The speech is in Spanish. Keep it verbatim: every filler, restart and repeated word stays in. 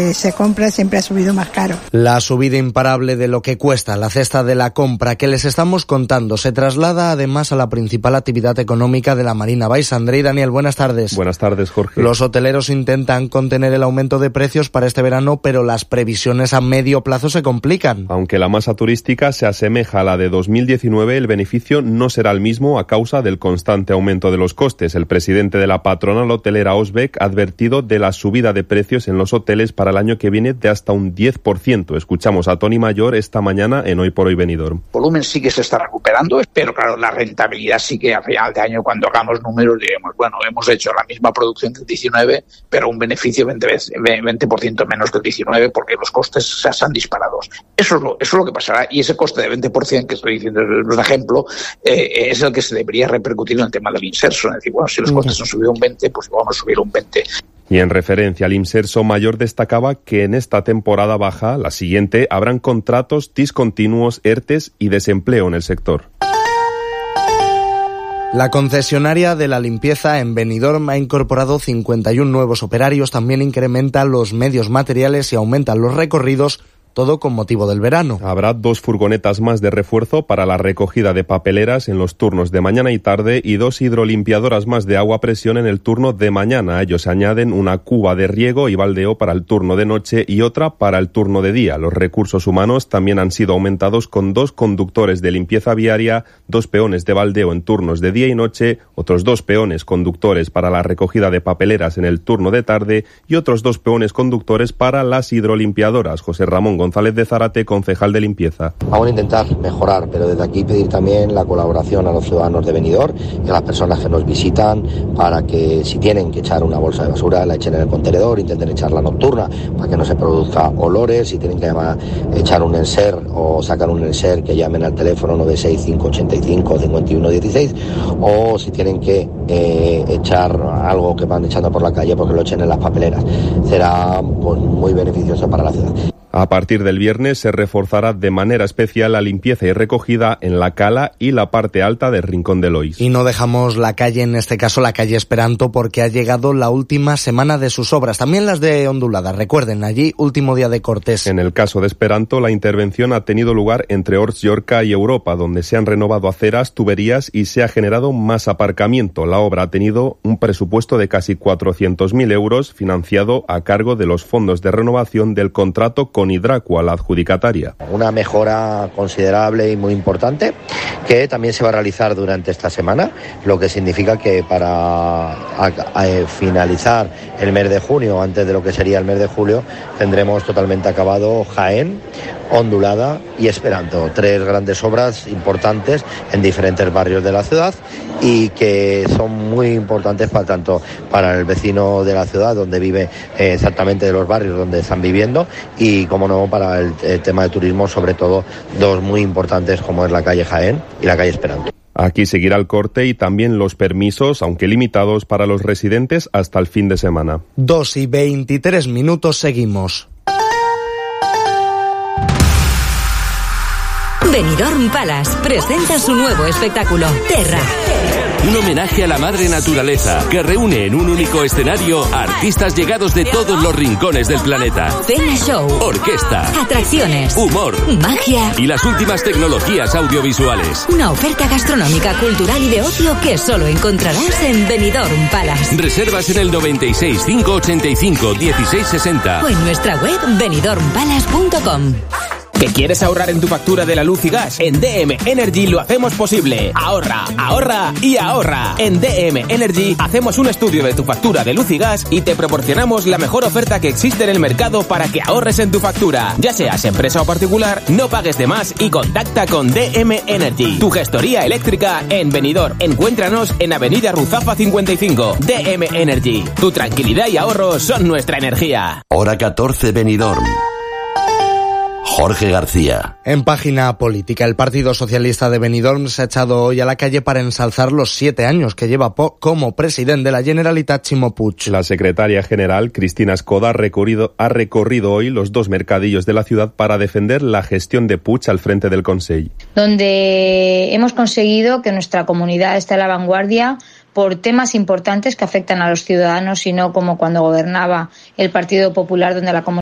que se compra siempre ha subido más caro. La subida imparable de lo que cuesta la cesta de la compra que les estamos contando se traslada además a la principal actividad económica de la Marina Baixa. Andrei, Daniel, buenas tardes. Buenas tardes, Jorge. Los hoteleros intentan contener el aumento de precios para este verano, pero las previsiones a medio plazo se complican. Aunque la masa turística se asemeja a la de dos mil diecinueve, el beneficio no será el mismo a causa del constante aumento de los costes. El presidente de la patronal hotelera Osbeck ha advertido de la subida de precios en los hoteles para el año que viene de hasta un diez por ciento. Escuchamos a Tony Mayor esta mañana en Hoy por Hoy Benidorm. El volumen sí que se está recuperando, pero claro, la rentabilidad sí que a final de año, cuando hagamos números, diremos, bueno, hemos hecho la misma producción que el diecinueve, pero un beneficio veinte por ciento menos que el diecinueve, porque los costes se han disparado. Eso es lo, eso es lo que pasará, y ese coste de veinte por ciento que estoy diciendo es un ejemplo, eh, es el que se debería repercutir en el tema del inserso. Es decir, bueno, si los costes han subido un veinte, pues vamos a subir un veinte. Y en referencia al Imserso, Mayor destacaba que en esta temporada baja, la siguiente, habrán contratos discontinuos, ERTES y desempleo en el sector. La concesionaria de la limpieza en Benidorm ha incorporado cincuenta y uno nuevos operarios, también incrementa los medios materiales y aumentan los recorridos, todo con motivo del verano. Habrá dos furgonetas más de refuerzo para la recogida de papeleras en los turnos de mañana y tarde y dos hidrolimpiadoras más de agua a presión en el turno de mañana. A ellos se añaden una cuba de riego y baldeo para el turno de noche y otra para el turno de día. Los recursos humanos también han sido aumentados con dos conductores de limpieza viaria, dos peones de baldeo en turnos de día y noche, otros dos peones conductores para la recogida de papeleras en el turno de tarde y otros dos peones conductores para las hidrolimpiadoras. José Ramón González de Zárate, concejal de limpieza. Vamos a intentar mejorar, pero desde aquí pedir también la colaboración a los ciudadanos de Benidorm y a las personas que nos visitan para que si tienen que echar una bolsa de basura la echen en el contenedor, intenten echarla nocturna para que no se produzca olores, si tienen que llamar, echar un enser o sacar un enser que llamen al teléfono nueve seis cinco ocho cinco cinco uno uno seis o si tienen que eh, echar algo que van echando por la calle porque lo echen en las papeleras. Será pues, muy beneficioso para la ciudad. A partir del viernes se reforzará de manera especial la limpieza y recogida en la Cala y la parte alta del Rincón de Lois. Y no dejamos la calle, en este caso la calle Esperanto, porque ha llegado la última semana de sus obras. También las de Ondulada. Recuerden, allí último día de cortes. En el caso de Esperanto, la intervención ha tenido lugar entre Horts Llorca y Europa, donde se han renovado aceras, tuberías y se ha generado más aparcamiento. La obra ha tenido un presupuesto de casi cuatrocientos mil euros, financiado a cargo de los fondos de renovación del contrato con Hidracua, la adjudicataria. Una mejora considerable y muy importante que también se va a realizar durante esta semana, lo que significa que para a, a, a finalizar el mes de junio, antes de lo que sería el mes de julio, tendremos totalmente acabado Jaén, Ondulada y Esperanto, tres grandes obras importantes en diferentes barrios de la ciudad y que son muy importantes para tanto para el vecino de la ciudad donde vive, eh, exactamente de los barrios donde están viviendo, y como no para el, el tema de turismo, sobre todo dos muy importantes como es la calle Jaén y la calle Esperanto. Aquí seguirá el corte y también los permisos, aunque limitados, para los residentes hasta el fin de semana. Dos y veintitrés minutos, seguimos. Benidorm Palace presenta su nuevo espectáculo, Terra. Un homenaje a la madre naturaleza que reúne en un único escenario a artistas llegados de todos los rincones del planeta. Cena show, orquesta, atracciones, humor, magia y las últimas tecnologías audiovisuales. Una oferta gastronómica, cultural y de ocio que solo encontrarás en Benidorm Palace. Reservas en el noventa y seis, cinco ochenta y cinco, dieciséis sesenta o en nuestra web benidorm palace punto com. ¿Que quieres ahorrar en tu factura de la luz y gas? En D M Energy lo hacemos posible. Ahorra, ahorra y ahorra. En D M Energy hacemos un estudio de tu factura de luz y gas y te proporcionamos la mejor oferta que existe en el mercado para que ahorres en tu factura. Ya seas empresa o particular, no pagues de más y contacta con D M Energy, tu gestoría eléctrica en Benidorm. Encuéntranos en Avenida Ruzafa cincuenta y cinco. D M Energy, tu tranquilidad y ahorro son nuestra energía. Hora catorce, Benidorm. Jorge García. En página política, el Partido Socialista de Benidorm se ha echado hoy a la calle para ensalzar los siete años que lleva como presidente de la Generalitat Ximo Puig. La secretaria general, Cristina Escoda, ha recorrido, ha recorrido hoy los dos mercadillos de la ciudad para defender la gestión de Puig al frente del Consell. Donde hemos conseguido que nuestra comunidad esté a la vanguardia por temas importantes que afectan a los ciudadanos y no como cuando gobernaba el Partido Popular, donde la comunidad